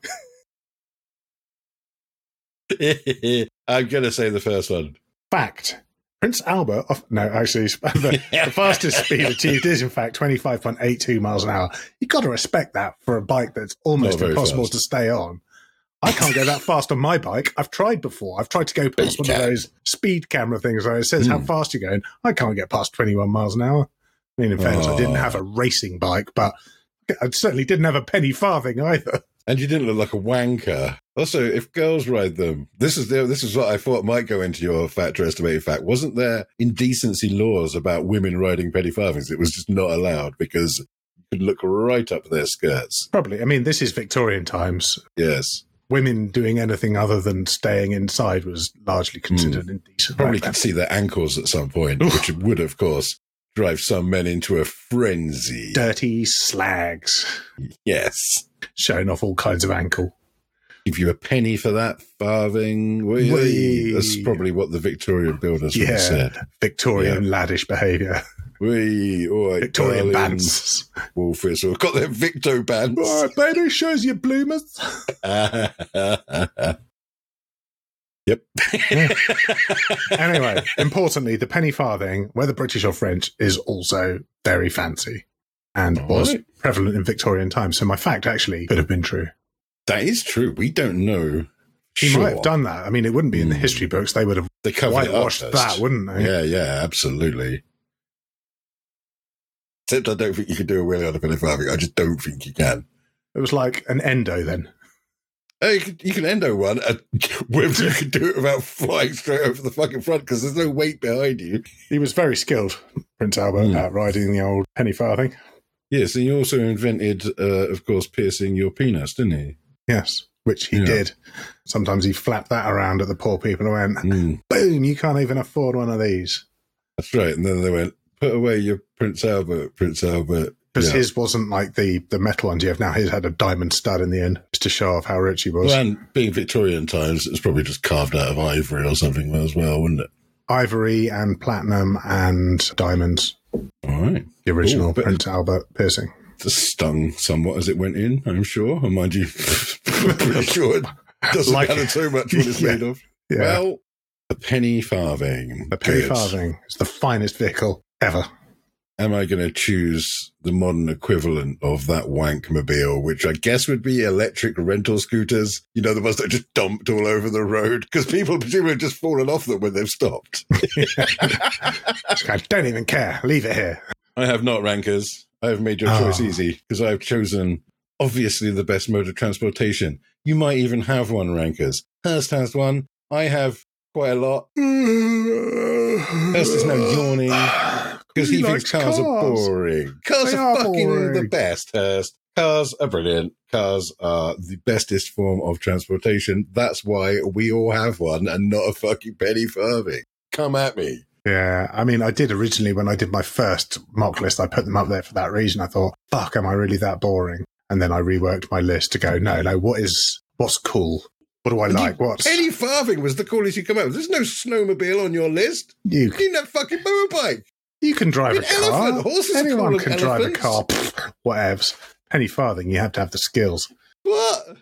I'm going to say the first one. Fact. Prince Albert, off, no, actually, the, the fastest speed achieved is, in fact, twenty-five point eight two miles an hour. You've got to respect that for a bike that's almost Not very impossible fast. to stay on. I can't go that fast on my bike. I've tried before. I've tried to go past you one can. of those speed camera things where it says how Mm. fast you're going. I can't get past twenty-one miles an hour. I mean, in fairness, I didn't Oh. have a racing bike, but I certainly didn't have a penny farthing either. And you didn't look like a wanker. Also, if girls ride them, this is the, this is what I thought might go into your fact or estimated fact. Wasn't there indecency laws about women riding penny farthings? It was just not allowed because you could look right up their skirts. Probably. I mean, this is Victorian times. Yes. Women doing anything other than staying inside was largely considered indecent. Probably back could then. see their ankles at some point, Oof. which would, of course, drive some men into a frenzy. Dirty slags Yes. showing off all kinds of ankle. Give you a penny for that farthing. Whee. Whee. That's probably what the Victorian builders would Yeah. have said. Victorian laddish behaviour. We, all right, Victorian darlings. bands. Wolfish, we've got their Victo bands. All right, baby, shows you bloomers. Yep. Anyway, importantly, the penny farthing, whether British or French, is also very fancy and All was right. prevalent in Victorian times. So my fact actually could have been true. That is true. We don't know. He sure. might have done that. I mean, it wouldn't be in the Hmm. history books. They would have They covered it up whitewashed first. that, wouldn't they? Yeah, yeah, absolutely. Except I don't think you can do a wheelie on a penny farthing. I just don't think you can. It was like an endo then. Oh, you can, you can endo one, and whether you can do it without flying straight over the fucking front because there's no weight behind you. He was very skilled, Prince Albert, Hmm. at riding the old penny farthing. Yes, and he also invented, uh, of course, piercing your penis, didn't he? Yes, which he Yeah. did. Sometimes he flapped that around at the poor people and went, Mm, boom, you can't even afford one of these. that's right. And then they went, put away your Prince Albert, Prince Albert. Because Yeah. his wasn't like the, the metal ones you have now. His had a diamond stud in the end, just to show off how rich he was. Well, and being Victorian times, it's probably just carved out of ivory or something as well, wouldn't it? Ivory and platinum and diamonds. All right. The original Ooh, but- Prince Albert piercing. Just stung somewhat as it went in, I'm sure. And mind you, I'm pretty sure it doesn't Like- matter so much what it's Yeah. made of. Yeah. Well, the penny farthing. the penny Good. farthing is the finest vehicle ever. Am I going to choose the modern equivalent of that wankmobile, which I guess would be electric rental scooters? You know, the ones that are just dumped all over the road because people presumably have just fallen off them when they've stopped. Just go, don't even care. Leave it here. I have not, rankers. I have made your Oh. choice easy because I have chosen obviously the best mode of transportation. You might even have one, rankers. Hurst has one. I have quite a lot. Hurst is now yawning because he, thinks cars, are boring. Cars They are, are fucking boring. the best, Hurst. Cars are brilliant. Cars are the bestest form of transportation. That's why we all have one and not a fucking penny farthing. Come at me. Yeah, I mean, I did originally when I did my first mock list, I put them up there for that reason. I thought, fuck, am I really that boring? And then I reworked my list to go, no, no, what is, what's cool? What do I like? What's, Penny farthing was the coolest you come out with. There's no snowmobile on your list. you, You need that fucking motorbike. you can drive a An car. elephant. Horses are Anyone cooler can than drive a elephants. car. Pfft, whatevs. Penny farthing, you have to have the skills. What?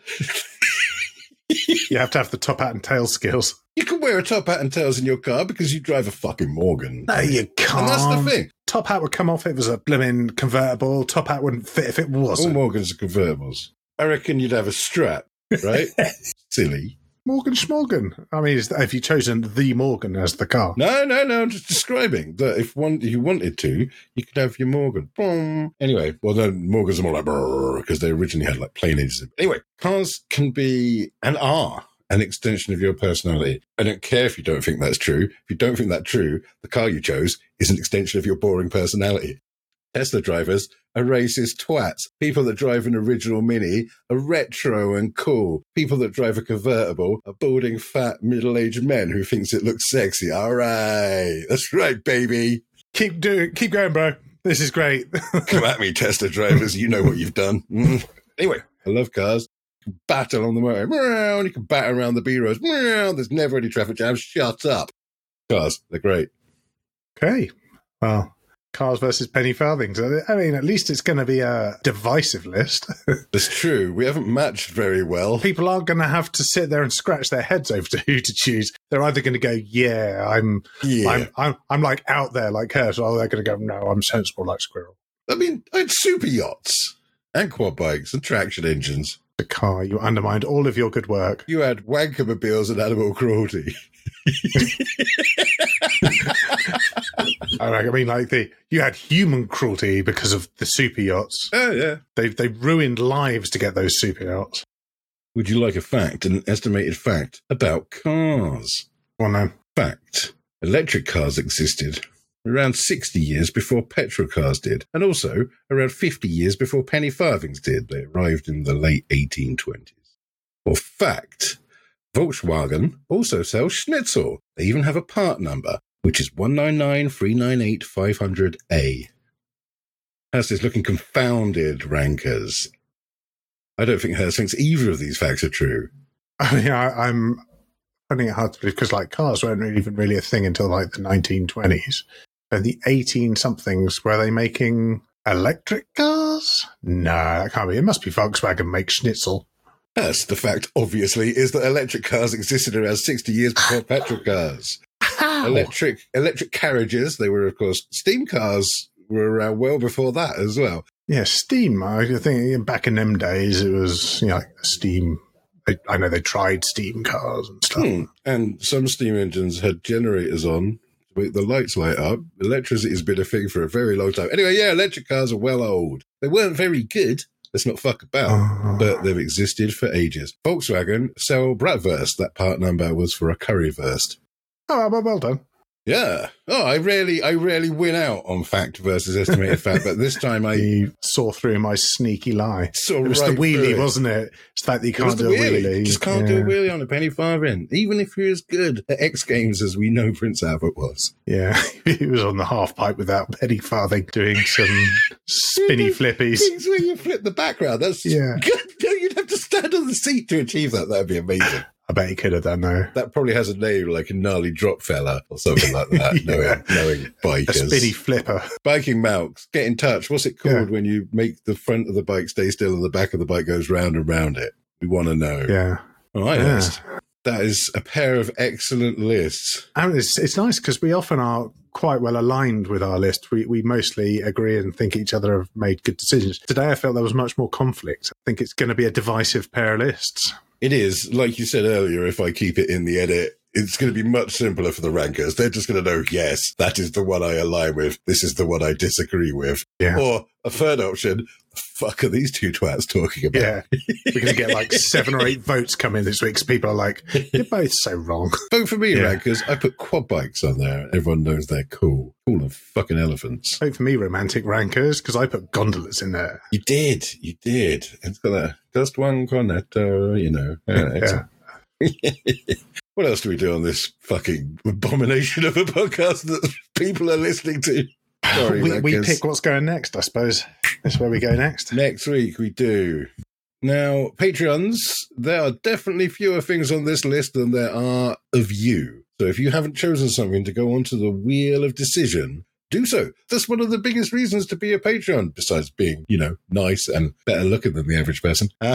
You have to have the top hat and tail skills. You can wear a top hat and tails in your car because you drive a fucking Morgan. No, you can't. And that's the thing. Top hat would come off if it was a blimmin' convertible. Top hat wouldn't fit if it All wasn't. Morgans are convertibles. I reckon you'd have a strap, right? Silly. Morgan Schmorgan. I mean, is- have you chosen the Morgan as the car? No, no, no. I'm just describing that if one, if you wanted to, you could have your Morgan. Boom. Anyway, well, then Morgans are more like because they originally had like plain engines. Anyway, cars can be and are an extension of your personality. I don't care if you don't think that's true. If you don't think that's true, the car you chose is an extension of your boring personality. Tesla drivers are racist twats. People that drive an original Mini are retro and cool. People that drive a convertible are balding, fat, middle-aged men who thinks it looks sexy. All right. That's right, baby. Keep doing, keep going, bro. This is great. Come at me, Tesla drivers. You know what you've done. Mm. Anyway, I love cars. You can battle on the motorway. Meow, you can bat around the B-roads. Meow, there's never any traffic jams. Shut up. Cars, they're great. Okay. Well, cars versus penny farthings. I mean, at least it's going to be a divisive list. That's true. We haven't matched very well. People aren't going to have to sit there and scratch their heads over to who to choose. They're either going to go, yeah, I'm, Yeah. I'm, I'm, I'm like out there like her. So they're going to go, no, I'm sensible like Squirrel. I mean, I had super yachts and quad bikes and traction engines. The car. You undermined all of your good work. You had wankermobiles and animal cruelty. I mean, like the you had human cruelty because of the super yachts. Oh, yeah. They they ruined lives to get those super yachts. Would you like a fact, an estimated fact about cars? Well, no. Fact. Electric cars existed around sixty years before petrol cars did, and also around fifty years before penny farthings did. They arrived in the late eighteen twenties. Or fact, Volkswagen also sells Schnitzel. They even have a part number, which is one nine nine three nine eight five hundred A. Hurst is looking confounded, rankers. I don't think Hurst thinks either of these facts are true. I mean, I, I'm finding it hard to believe because, like, cars weren't really, even really a thing until like the nineteen twenties. And the eighteen somethings, were they making electric cars? No, that can't be. It must be Volkswagen make Schnitzel. Yes, the fact, obviously, is that electric cars existed around sixty years before petrol cars. How? Electric electric carriages, they were, of course, steam cars were around well before that as well. Yeah, steam. I think back in them days, it was, you know, like steam. I, I know they tried steam cars and stuff. Hmm. And some steam engines had generators on to make the lights light up. Electricity has been a thing for a very long time. Anyway, yeah, electric cars are well old. They weren't very good. Let's not fuck about. Oh. But they've existed for ages. Volkswagen sell Bratwurst. That part number was for a currywurst. Oh, well, well done. Yeah. Oh, I rarely, I rarely win out on fact versus estimated fact, but this time I You saw through my sneaky lie. saw It was right the through wheelie, it. wasn't it? It's like you It was can't the do a wheelie. wheelie. Just can't do a Yeah. wheelie on a penny farthing, even if you're as good at X Games as we know Prince Albert was. Yeah, he was on the half pipe without penny farthing doing some spinny flippies. Things where you flip the background. That's Yeah. good. No, you'd have to stand on the seat to achieve that. That'd be amazing. I bet he could have done though. That probably has a name like a gnarly drop fella or something like that. Yeah. knowing, knowing A bikers. spinny flipper. Biking mounts. Get in touch. What's it called Yeah. when you make the front of the bike stay still and the back of the bike goes round and round it? We want to know. Yeah. All right, Yeah. Ernst. That is a pair of excellent lists. And it's, it's nice because we often are quite well aligned with our list. We we mostly agree and think each other have made good decisions. Today I felt there was much more conflict. I think it's going to be a divisive pair of lists. It is, like you said earlier, if I keep it in the edit, it's going to be much simpler for the rankers. They're just going to know, yes, that is the one I align with. This is the one I disagree with. Yeah. Or a third option, the fuck are these two twats talking about? Yeah. We're going to get like seven or eight votes come in this week because people are like, you're both so wrong. Vote for me, Yeah. rankers. I put quad bikes on there. Everyone knows they're cool. Cool of fucking elephants. Vote for me, romantic rankers, because I put gondolas in there. You did. You did. It's got a just one cornetto, you know. Yeah, excellent. What else do we do on this fucking abomination of a podcast that people are listening to? Sorry, we, we rankers. pick what's going next, I suppose. That's where we go next. Next week we do. Now, Patreons, there are definitely fewer things on this list than there are of you. So if you haven't chosen something to go onto the wheel of decision, do so. That's one of the biggest reasons to be a Patreon, besides being, you know, nice and better looking than the average person. Uh,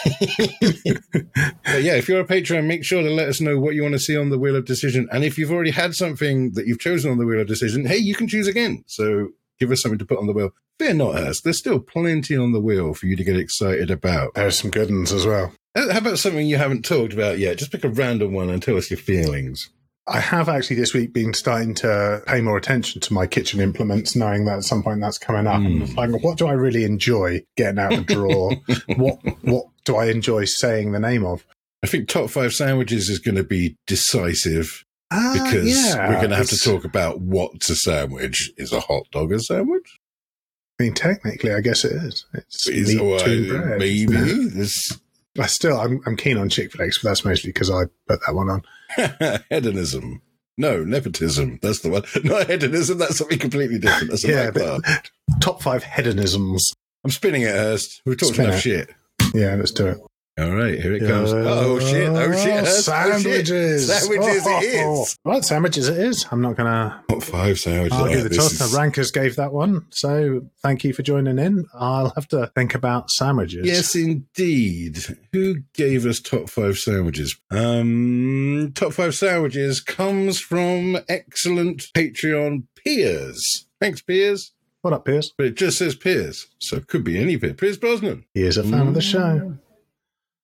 but yeah, if you're a Patreon, make sure to let us know what you want to see on the wheel of decision. And if you've already had something that you've chosen on the wheel of decision, hey, you can choose again. So give us something to put on the wheel. Fear not, Hurst. There's still plenty on the wheel for you to get excited about. There's some good ones as well. Uh, How about something you haven't talked about yet? Just pick a random one and tell us your feelings. I have actually this week been starting to pay more attention to my kitchen implements, knowing that at some point that's coming up. Mm. And it's like, what do I really enjoy getting out of the drawer? what what do I enjoy saying the name of? I think top five sandwiches is going to be decisive Uh, because yeah, we're going to have to it's- talk about what's a sandwich. Is a hot dog a sandwich? I mean, technically, I guess it is. It's Is, meat, or, tune, uh, bread. maybe. This I still, I'm, I'm keen on chick flakes, but that's mostly because I put that one on. hedonism. No, nepotism. That's the one. Not hedonism. That's something completely different. That's a Yeah, black bar. but top five hedonisms. I'm spinning it, Hurst. We've talked Spin enough it. shit. Yeah, let's do it. All right, here it comes. Oh shit! Oh shit! Hurst. Oh, shit. Sandwiches. Sandwiches. Oh, It is. Right, sandwiches it is. I'm not going to Top five sandwiches. argue Oh, the this toss. is- The rankers gave that one. So thank you for joining in. I'll have to think about sandwiches. Yes, indeed. Who gave us top five sandwiches? Um, top five sandwiches comes from excellent Patreon Piers. Thanks, Piers. What up, Piers? But it just says Piers, so it could be any Piers. Piers Brosnan. He is a fan of the show.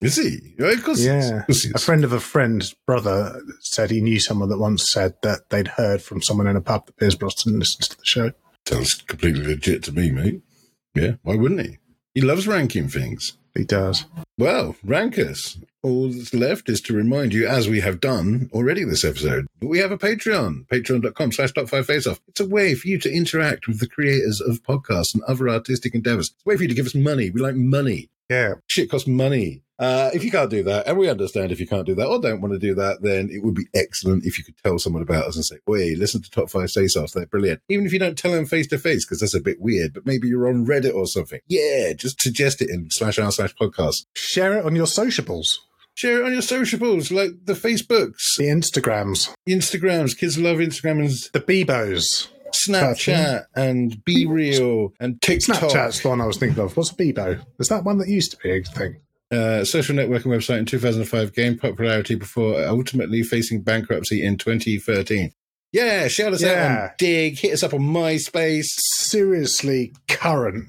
Is he? Right, of course he is. Yeah. Of course he A is. friend of a friend's brother said he knew someone that once said that they'd heard from someone in a pub that Piers Brosnan listens to the show. Sounds completely legit to me, mate. Yeah, why wouldn't he? He loves ranking things. He does. Well, rank us. All that's left is to remind you, as we have done already this episode, that we have a Patreon, patreon.com slash top five faceoff. It's a way for you to interact with the creators of podcasts and other artistic endeavors. It's a way for you to give us money. We like money. Yeah. Shit costs money. Uh, if you can't do that, and we understand if you can't do that or don't want to do that, then it would be excellent if you could tell someone about us and say, wait, listen to Top five Face-Offs, they're brilliant. Even if you don't tell them face-to-face, because that's a bit weird, but maybe you're on Reddit or something. Yeah, just suggest it in slash r slash podcast. Share it on your sociables. Share it on your sociables, like the Facebooks, The Instagrams. the Instagrams. Kids love Instagram and The Bebos. Snapchat and Be Real and TikTok. Snapchat's the one I was thinking of. What's a Bebo? Is that one that used to be a thing? Uh, social networking website in two thousand five gained popularity before ultimately facing bankruptcy in twenty thirteen. Yeah, shout us out Yeah. on Dig, hit us up on MySpace. Seriously current.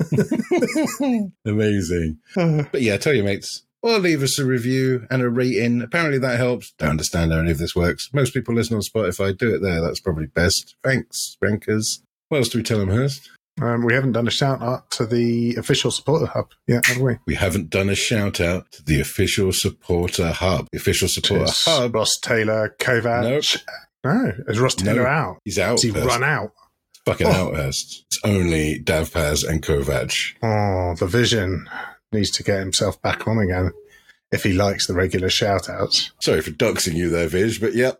Amazing. But yeah, tell your mates. Or leave us a review and a rating. Apparently that helps. Don't understand how any of this works. Most people listen on Spotify. Do it there. That's probably best. Thanks, rankers. What else do we tell them, Hurst? Um, we haven't done a shout out to the official supporter hub yet, have we? We haven't done a shout out to the official supporter hub. The official supporter It's hub. Ross Taylor, Kovac. Nope. No, is Ross Taylor No. out? He's out. Has he Hurst. run out? Fucking Oh. out, Hurst. It's only Davpaz and Kovac. Oh, the Vision needs to get himself back on again if he likes the regular shout outs. Sorry for doxing you there, Viz, but yep.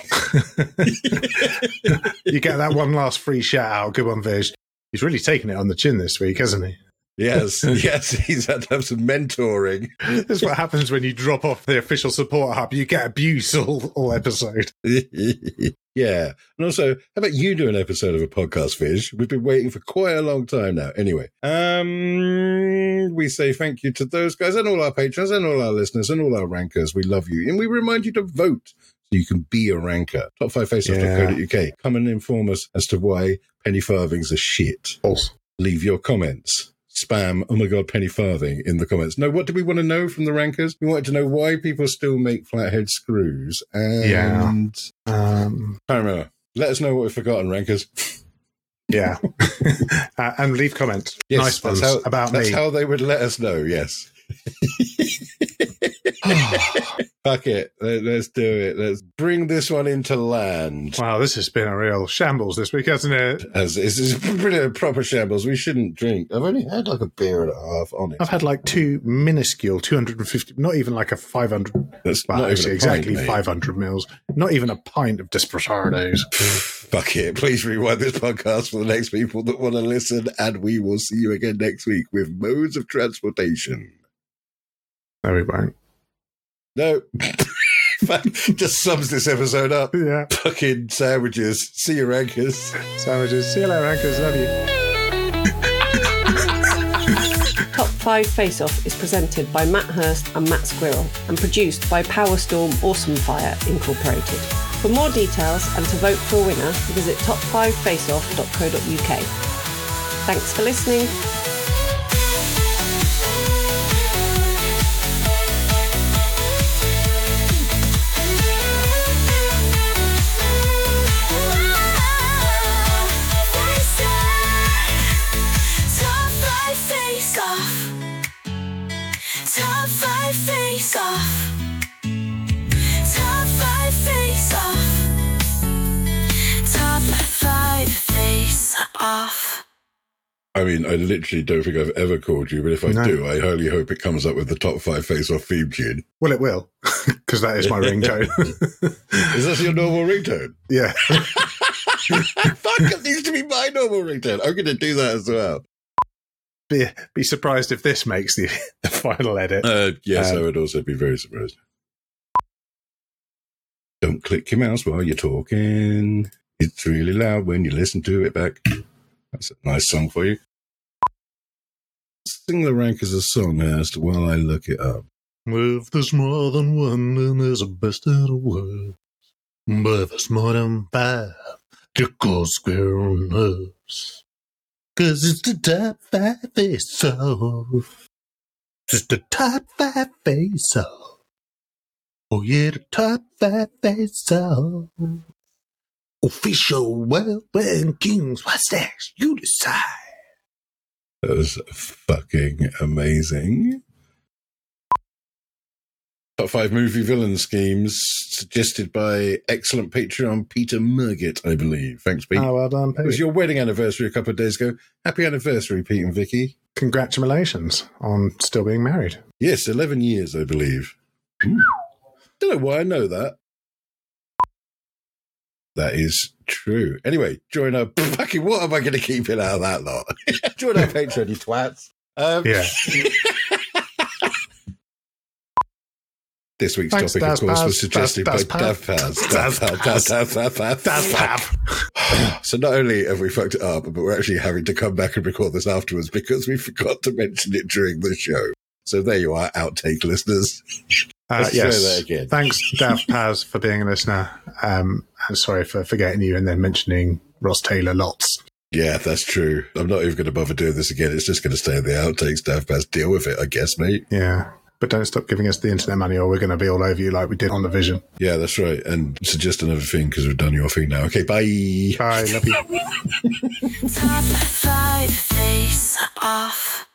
You get that one last free shout out. Good one, Vish. He's really taken it on the chin this week, hasn't he? Yes, yes, he's had to have some mentoring. This is what happens when you drop off the official support hub. You get abuse all, all episode. Yeah. And also, how about you do an episode of a podcast, Viz? We've been waiting for quite a long time now. Anyway, um, we say thank you to those guys and all our patrons and all our listeners and all our rankers. We love you. And we remind you to vote so you can be a ranker. top five face off dot co dot U K. Come and inform us as to why penny farthings are shit. False. Leave your comments. Spam, oh my God, penny farthing in the comments. No, what do we want to know from the rankers? We wanted to know why people still make flathead screws. And Yeah. Um, I don't remember. Let us know what we've forgotten, rankers. yeah. uh, and leave comments. Yes, nice that's ones how, about that's me. how they would let us know, yes. Fuck it. Let, let's do it. Let's bring this one into land. Wow, this has been a real shambles this week, hasn't it? As it's, it's pretty a proper shambles. We shouldn't drink. I've only had like a beer and a half on it. I've had like two minuscule, two hundred fifty, not even like a five hundred, That's well, not even actually a exactly pint, mate. five hundred mils, not even a pint of Desperados. Fuck it. Please rewind this podcast for the next people that want to listen, and we will see you again next week with modes of transportation. No, we won't. No. Fuck, just sums this episode up. Yeah. Fucking sandwiches. See you, rankers. Sandwiches. See you later, Anchors. Love you. Top five Face Off is presented by Matt Hurst and Matt Squirrel and produced by Powerstorm Awesome Fire Incorporated. For more details and to vote for a winner, visit top five face off dot co dot U K. Thanks for listening. Top five face off. Top five face off. Top five face off. Top five face off. I mean, I literally don't think I've ever called you, but if I No. do, I highly hope it comes up with the top five face-off theme tune. Well, it will, because that is my ringtone. Is that your normal ringtone? Yeah. Fuck, it needs to be my normal ringtone. I'm going to do that as well. Be, be surprised if this makes the, the final edit. Uh, yes, Um, I would also be very surprised. Don't click your mouse while you're talking. It's really loud when you listen to it back. That's a nice song for you. Sing the rankers a song, Hurst, while I look it up. If there's more than one, then there's a best of the world. But if there's more than five, just go square us. Cause it's the top five face off. Just the top five face off. Oh yeah, the top five face off. Official world rankings. What's next? You decide. That was fucking amazing. Top five movie villain schemes suggested by excellent Patreon Peter Murgett, I believe. Thanks, Pete. Oh, well done, Pete. It was your wedding anniversary a couple of days ago. Happy anniversary, Pete and Vicky. Congratulations on still being married. Yes, eleven years, I believe. Ooh. Don't know why I know that. That is true. Anyway, join our... Fucking what am I going to keep it out of that lot? Join our Patreon, you twats. Um, Yeah. This week's Thanks, topic, Daz of course, Paz. was suggested Daz- by Daz Dav Paz. Daz Dav Paz. Dav Paz. Dav That's Paz. Pav. So not only have we fucked it up, but we're actually having to come back and record this afterwards because we forgot to mention it during the show. So there you are, outtake listeners. Uh, Let's yes. try that again. Thanks, Dav Paz, for being a listener. Um, and sorry for forgetting you and then mentioning Ross Taylor lots. Yeah, that's true. I'm not even going to bother doing this again. It's just going to stay in the outtakes. Dav Paz, deal with it, I guess, mate. Yeah. But don't stop giving us the internet money or we're going to be all over you like we did on The Vision. Yeah, that's right. And suggest another thing because we've done your thing now. Okay, bye. Bye. Love you. Top five face off.